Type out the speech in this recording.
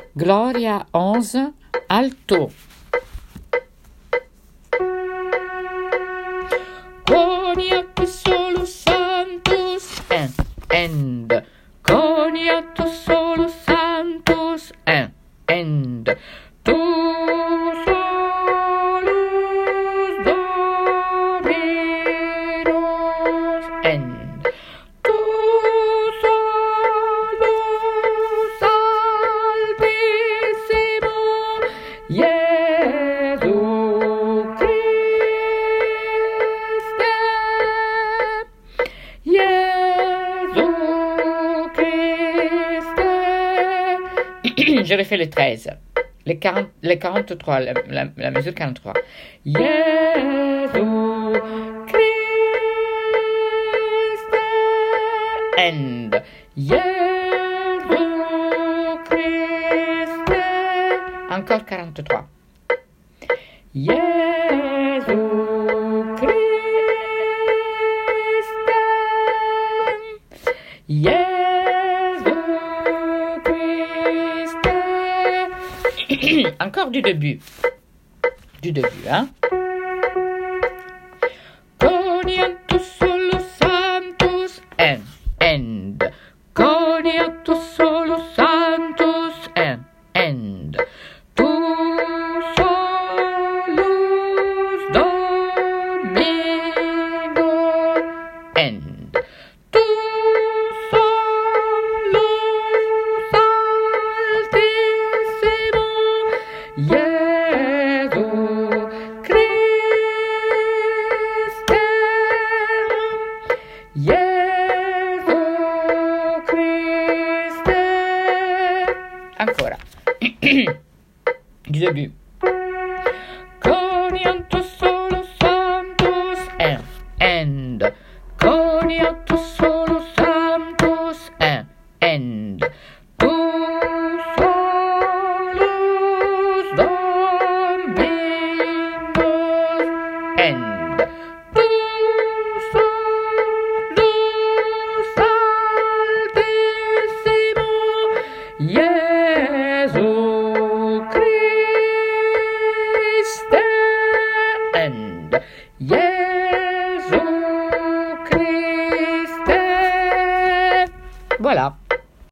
Gloria 11, alto. Coniatus solus sanctus and coniatus solus sanctus and tu solus Dominus and tu solus Altissimo Iesu Christe Iesu Christe. Je refais le 13. Les 43, la mesure 43. Iesu Christe and Iesu Christe. Encore 43. Iesu Christe. Iesu Christe. Encore du début. Hein? Coniatus solus sanctus and coniatus solus sanctus and tu solus Domino and tu solus Altissimo Iesu Christe Iesu Christe. Ancora du début. Coniatus solus sanctus and coniatus solus sanctus and tu solus Dominus and